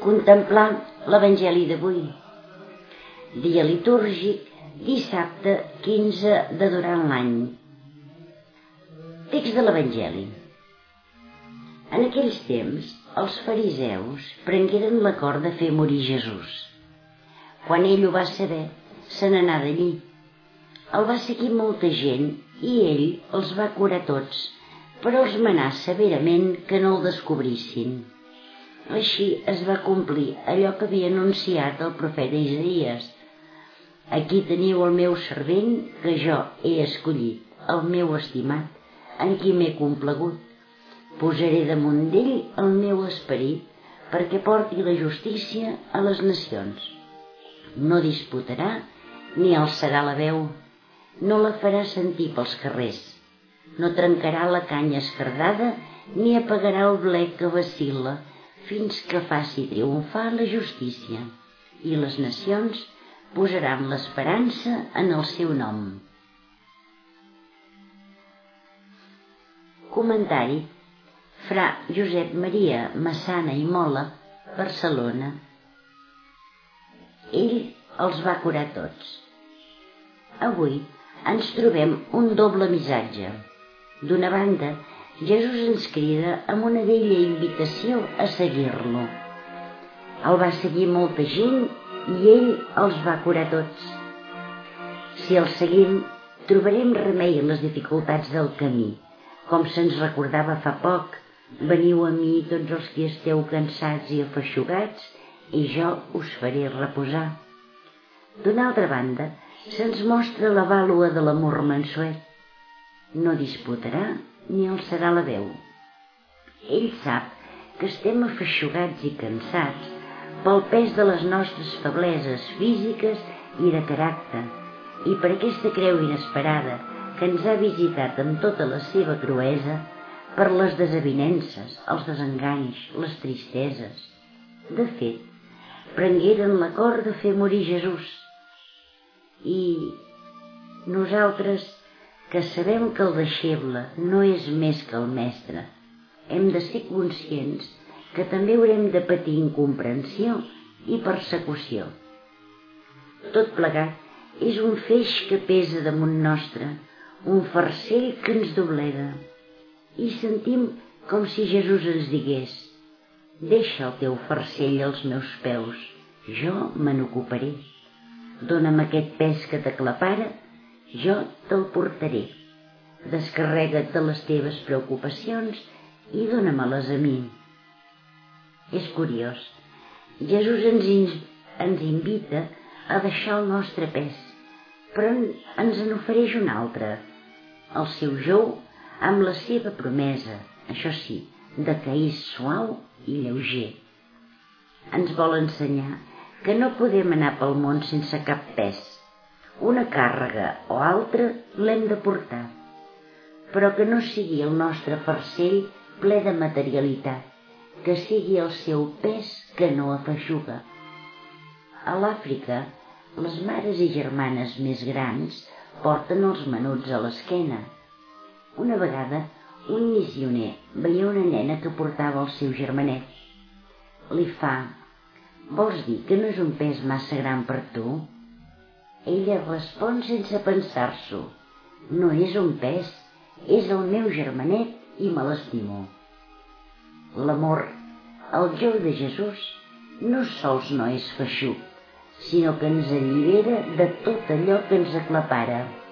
Contemplar l'Evangeli d'avui, dia litúrgic, dissabte 15 de durant l'any. Text de l'Evangeli. En aquells temps, els fariseus prengueren l'acord de fer morir Jesús. Quan ell ho va saber, se n'anà d'allí. El va seguir molta gent i ell els va curar tots, però els manà severament que no el descobrissin. Així es va complir allò que havia anunciat el profeta Isaïes. Aquí teniu el meu servent que jo he escollit, el meu estimat, en qui m'he complagut. Posaré damunt d'ell el meu esperit perquè porti la justícia a les nacions. No disputarà ni alçarà la veu, no la farà sentir pels carrers, no trencarà la canya esquerdada ni apagarà el blec que vacil·la, fins que faci triomfar la justícia, i les nacions posaran l'esperança en el seu nom. Comentari: Fra Josep Maria Massana i Mola, Barcelona. Ell els va curar tots. Avui ens trobem un doble missatge. D'una banda, Jesús ens crida amb una bella invitació a seguir-lo. El va seguir molta gent i ell els va curar tots. Si el seguim, trobarem remei a les dificultats del camí, com se'ns recordava fa poc: veniu a mi tots els que esteu cansats i afeixugats, i jo us faré reposar. D'una altra banda, se'ns mostra la vàlua de l'amor mansuet. No disputarà ni alçarà la veu. Ell sap que estem afeixugats i cansats pel pes de les nostres febleses físiques i de caràcter, i per aquesta creu inesperada que ens ha visitat amb tota la seva cruesa, per les desavinences, els desenganys, les tristeses. De fet, prengueren l'acord de fer morir Jesús. I nosaltres, que sabem que el deixeble no és més que el mestre, hem de ser conscients que també haurem de patir incomprensió i persecució. Tot plegat és un feix que pesa damunt nostre, un farcell que ens doblega, i sentim com si Jesús ens digués: deixa el teu farcell als meus peus, jo me n'ocuparé. Dóna'm aquest pes que t'aclapara, jo te'l portaré. Descarrega't de les teves preocupacions i dóna-me-les a mi. És curiós, Jesús ens invita a deixar el nostre pes, però ens en ofereix un altre, el seu jou, amb la seva promesa, això sí, de que és suau i lleuger. Ens vol ensenyar que no podem anar pel món sense cap pes. Una càrrega o altra l'hem de portar, però que no sigui el nostre farcell ple de materialitat, que sigui el seu pes que no afeixuga. A l'Àfrica, les mares i germanes més grans porten els menuts a l'esquena. Una vegada, un missioner veia una nena que portava el seu germanet. Li fa: vols dir que no és un pes massa gran per tu? Ella respon sense pensar-s'ho: no és un pes, és el meu germanet i me l'estimo. L'amor, el jou de Jesús, no sols no és feixuc, sinó que ens allibera de tot allò que ens aclapara.